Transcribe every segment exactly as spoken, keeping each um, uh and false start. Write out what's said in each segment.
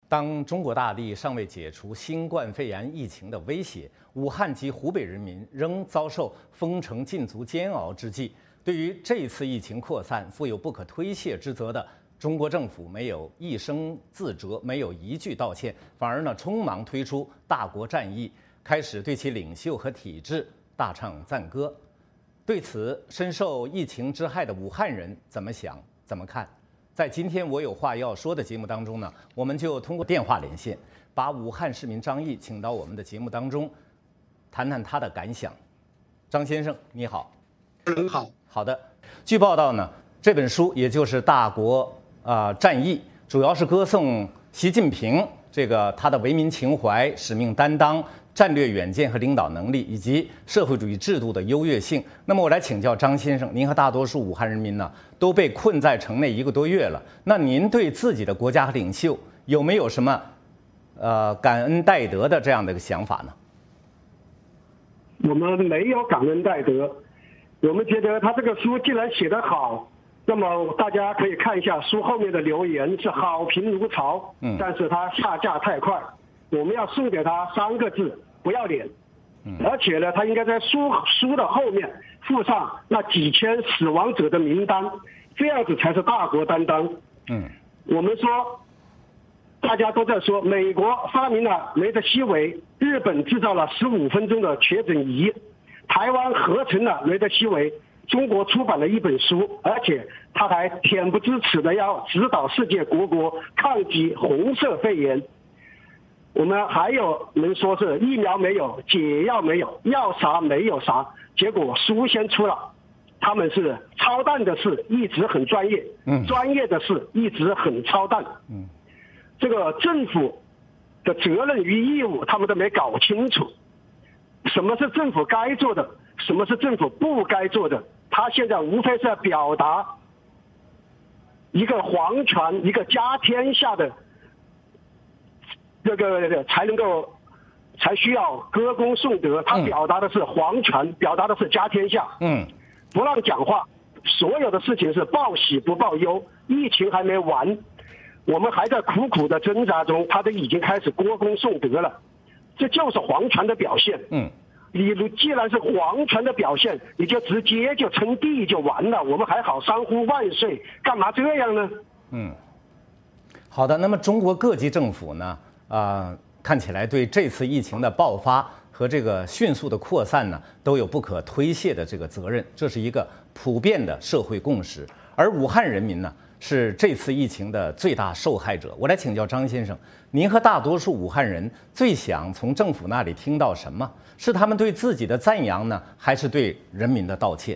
当中国大地尚未解除新冠肺炎疫情的威胁，武汉及湖北人民仍遭受封城禁足煎熬之际，对于这次疫情扩散负有不可推卸之责的中国政府，没有一声自责，没有一句道歉，反而呢匆忙推出大国战役，开始对其领袖和体制大唱赞歌。对此，深受疫情之害的武汉人怎么想、怎么看？在今天我有话要说的节目当中呢，我们就通过电话连线，把武汉市民张毅请到我们的节目当中，谈谈他的感想。张先生，你好。 很好。 好的。据报道呢，这本书也就是《大国啊、呃、战役》，主要是歌颂习近平这个他的为民情怀、使命担当、战略远见和领导能力，以及社会主义制度的优越性。那么我来请教张先生，您和大多数武汉人民呢都被困在城内一个多月了，那您对自己的国家和领袖有没有什么呃感恩戴德的这样的一个想法呢？ 我们没有感恩戴德，我们觉得他这个书既然写得好，那么大家可以看一下书后面的留言是好评如潮，嗯，但是他下架太快，我们要送给他三个字：不要脸。而且呢，他应该在书书的后面附上那几千死亡者的名单，这样子才是大国担当。嗯，我们说，大家都在说，美国发明了雷德西韦，日本制造了十五分钟的确诊仪，台湾合成了雷德西韦，中国出版了一本书，而且他还恬不知耻的要指导世界各国抗击红色肺炎。我们还有能说是疫苗没有，解药没有，要啥没有啥，结果书先出了。他们是操蛋的事一直很专业，嗯，专业的事一直很操蛋，嗯，这个政府的责任与义务他们都没搞清楚，什么是政府该做的，什么是政府不该做的，他现在无非是要表达一个皇权，一个家天下的。这个才能够，才需要歌功颂德。他表达的是皇权，表达的是家天下。嗯，不让讲话，所有的事情是报喜不报忧。疫情还没完，我们还在苦苦的挣扎中，他都已经开始歌功颂德了，这就是皇权的表现。嗯，你既然是皇权的表现，你就直接就称帝就完了，我们还好三呼万岁，干嘛这样呢？嗯， 好的。那么中国各级政府呢？啊、呃，看起来对这次疫情的爆发和这个迅速的扩散呢，都有不可推卸的这个责任，这是一个普遍的社会共识。而武汉人民呢，是这次疫情的最大受害者。我来请教张先生，您和大多数武汉人最想从政府那里听到什么？是他们对自己的赞扬呢，还是对人民的道歉？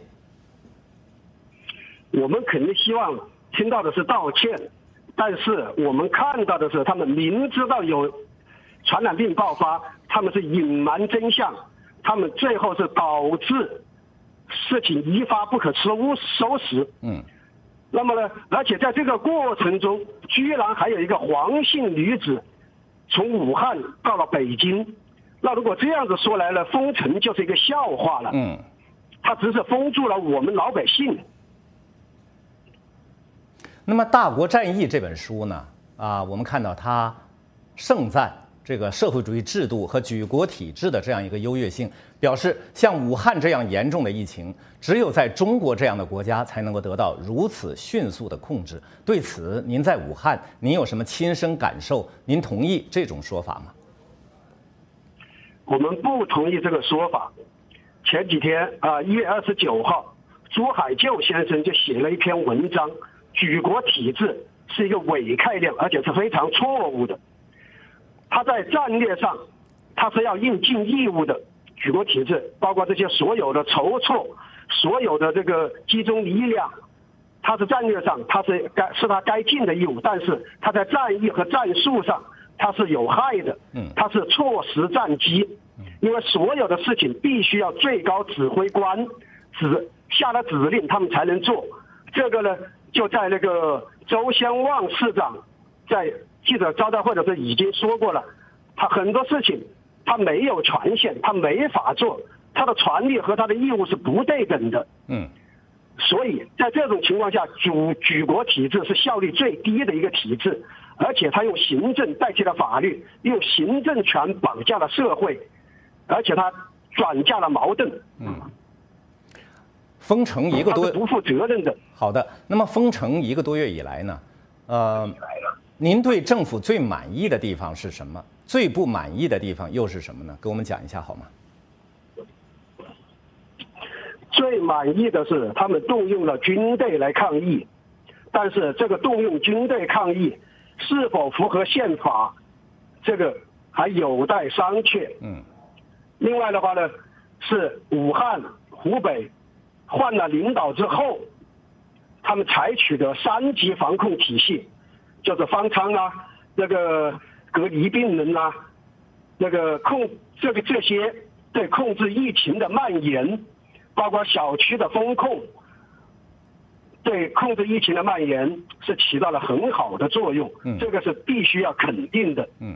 我们肯定希望听到的是道歉。但是我们看到的是，他们明知道有传染病爆发，他们是隐瞒真相，他们最后是导致事情一发不可收收拾。嗯，那么呢，而且在这个过程中，居然还有一个黄姓女子从武汉到了北京。那如果这样子说来了，封城就是一个笑话了。嗯，他只是封住了我们老百姓。 那么《大国战役》这本书呢，啊，我们看到它盛赞这个社会主义制度和举国体制的这样一个优越性，表示像武汉这样严重的疫情，只有在中国这样的国家才能够得到如此迅速的控制。对此，您在武汉，您有什么亲身感受？您同意这种说法吗？ 我们不同意这个说法。前几天啊，一月二十九号，朱海旧先生就写了一篇文章。举国体制是一个伪概念，而且是非常错误的。他在战略上，他是要应尽义务的。举国体制包括这些所有的筹措，所有的这个集中力量，他是战略上，他是该是他该尽的义务，但是他在战役和战术上，他是有害的。嗯，他是错失战机，因为所有的事情必须要最高指挥官指下了指令，他们才能做。这个呢？就在那个周先旺市长在记者招待会的时候已经说过了，他很多事情他没有权限，他没法做，他的权利和他的义务是不对等的。嗯，所以在这种情况下，举举国体制是效率最低的一个体制， 而且他用行政代替了法律，用行政权绑架了社会，而且他转嫁了矛盾。 嗯，封城一个多， 不负责任的。 好的，那么封城一个多月以来呢，呃，您对政府最满意的地方是什么？最不满意的地方又是什么呢？给我们讲一下好吗？ 最满意的是他们动用了军队来抗议，但是这个动用军队抗议是否符合宪法，这个还有待商榷。 嗯。 另外的话呢，是武汉、湖北换了领导之后，他们采取的三级防控体系，就是方舱啊，那个隔离病人啊，那个控这个这些对控制疫情的蔓延，包括小区的封控，对控制疫情的蔓延是起到了很好的作用， 嗯， 这个是必须要肯定的。 嗯，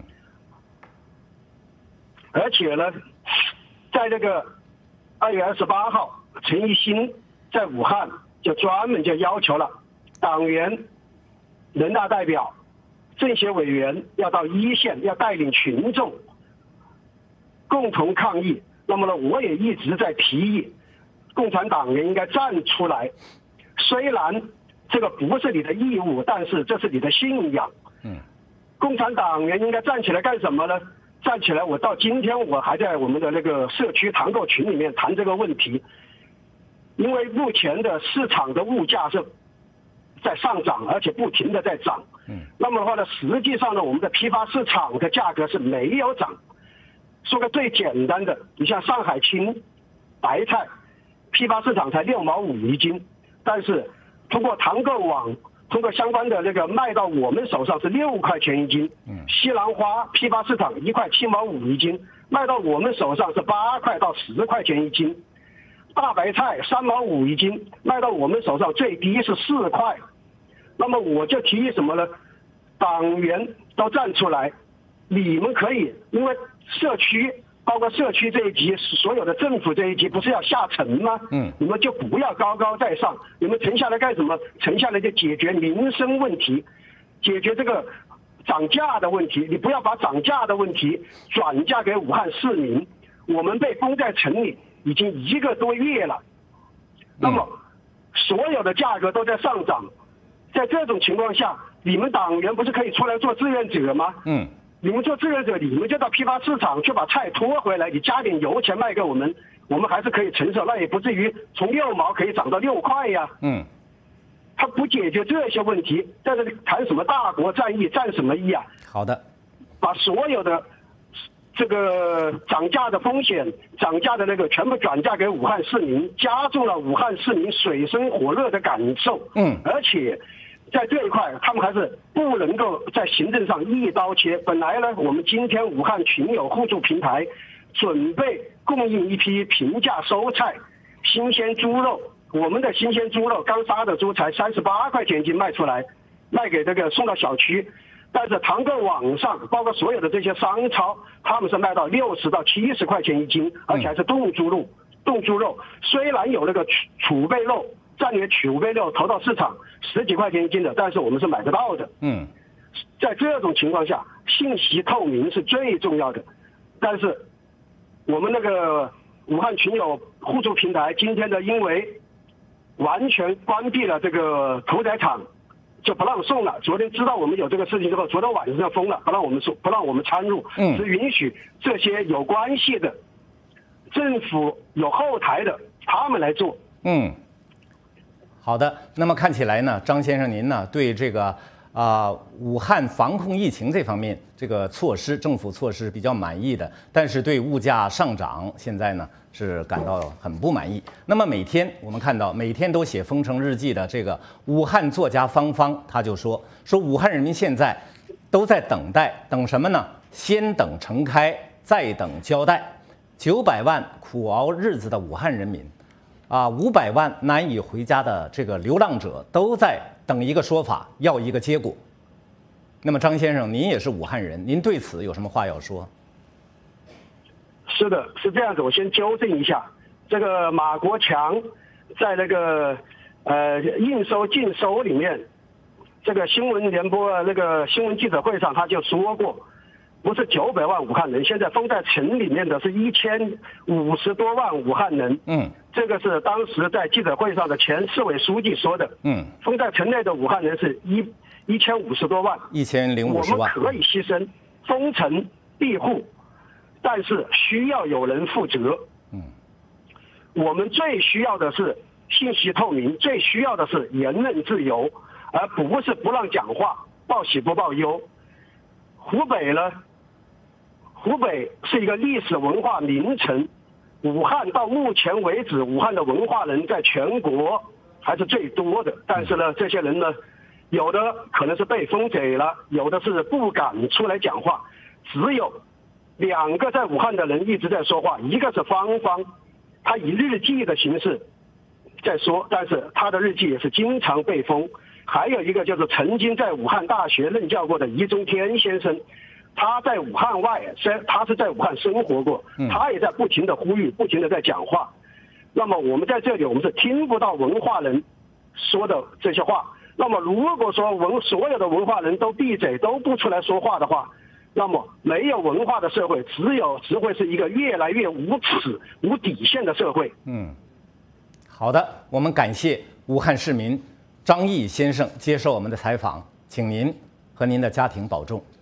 而且呢，在这个二月二十八号，陈一新在武汉就专门就要求了党员、人大代表、政协委员要到一线，要带领群众共同抗疫。那么呢，我也一直在提议，共产党员应该站出来。虽然这个不是你的义务，但是这是你的信仰。 嗯， 共产党员应该站起来干什么呢？站起来，我到今天我还在我们的那个社区团购群里面谈这个问题。因为目前的市场的物价是在上涨，而且不停的在涨。 嗯， 那么的话呢，实际上呢，我们的批发市场的价格是没有涨。说个最简单的，你像上海青白菜，批发市场才六毛五一斤，但是通过团购网，通过相关的那个卖到我们手上是六块钱一斤。 嗯， 西兰花批发市场一块七毛五一斤，卖到我们手上是八块到十块钱一斤。大白菜三毛五一斤，卖到我们手上最低是四块。那么我就提议什么呢？党员都站出来，你们可以，因为社区包括社区这一级，所有的政府这一级不是要下沉吗？ 嗯， 你们就不要高高在上，你们沉下来干什么？沉下来就解决民生问题，解决这个涨价的问题。你不要把涨价的问题转嫁给武汉市民。我们被封在城里已经一个多月了，那么所有的价格都在上涨，在这种情况下，你们党员不是可以出来做志愿者吗？ 嗯， 你们做志愿者，你们就到批发市场去把菜拖回来，你加点油钱卖给我们，我们还是可以承受，那也不至于从六毛可以涨到六块呀。 嗯， 他不解决这些问题，在这里谈什么大国战役，战什么役啊？ 好的， 把所有的这个涨价的风险、涨价的那个全部转嫁给武汉市民，加重了武汉市民水深火热的感受。 嗯， 而且在这一块，他们还是不能够在行政上一刀切。本来呢，我们今天武汉群友互助平台准备供应一批平价蔬菜、新鲜猪肉。我们的新鲜猪肉刚杀的猪才三十八块钱一斤卖出来，卖给这个送到小区。但是团购网上，包括所有的这些商超，他们是卖到六十到七十块钱一斤，而且还是冻猪肉。冻猪肉虽然有那个储储备肉，战略储备肉投到市场十几块钱一斤的，但是我们是买得到的。 嗯， 在这种情况下，信息透明是最重要的。但是我们那个武汉群友互助平台今天的因为完全关闭了这个屠宰场，就不让送了。昨天知道我们有这个事情之后，昨天晚上就封了，不让我们送，不让我们参入，只允许这些有关系的政府有后台的他们来做。 嗯，好的。那么看起来呢，张先生您呢对这个啊、呃、武汉防控疫情这方面这个措施，政府措施比较满意的，但是对物价上涨现在呢是感到很不满意。那么每天我们看到每天都写封城日记的这个武汉作家方方，他就说说武汉人民现在都在等待，等什么呢？先等城开，再等交代。九百万苦熬日子的武汉人民，啊，五百万难以回家的这个流浪者，都在等一个说法，要一个结果。那么张先生，您也是武汉人，您对此有什么话要说？ 是的，是这样子。我先纠正一下，这个马国强在那个呃应收尽收里面这个新闻联播那个新闻记者会上他就说过，不是九百万武汉人，现在封在城里面的是一千五十多万武汉人。 嗯， 这个是当时在记者会上的前市委书记说的。 嗯， 封在城内的武汉人是一一千五十多万， 一千零五十万。 我们可以牺牲封城庇护，但是需要有人负责。 嗯， 我们最需要的是信息透明，最需要的是言论自由，而不是不让讲话，报喜不报忧。湖北呢？湖北是一个历史文化名城，武汉到目前为止，武汉的文化人在全国还是最多的。但是呢，这些人呢，有的可能是被封给了，有的是不敢出来讲话。只有两个在武汉的人一直在说话，一个是方方，他以日记的形式在说，但是他的日记也是经常被封。还有一个就是曾经在武汉大学任教过的易中天先生，他在武汉外，他是在武汉生活过，他也在不停的呼吁，不停的在讲话。那么我们在这里，我们是听不到文化人说的这些话。那么如果说文所有的文化人都闭嘴，都不出来说话的话，那么没有文化的社会，只有只会是一个越来越无耻、无底线的社会。 嗯，好的，我们感谢武汉市民张毅先生接受我们的采访，请您和您的家庭保重。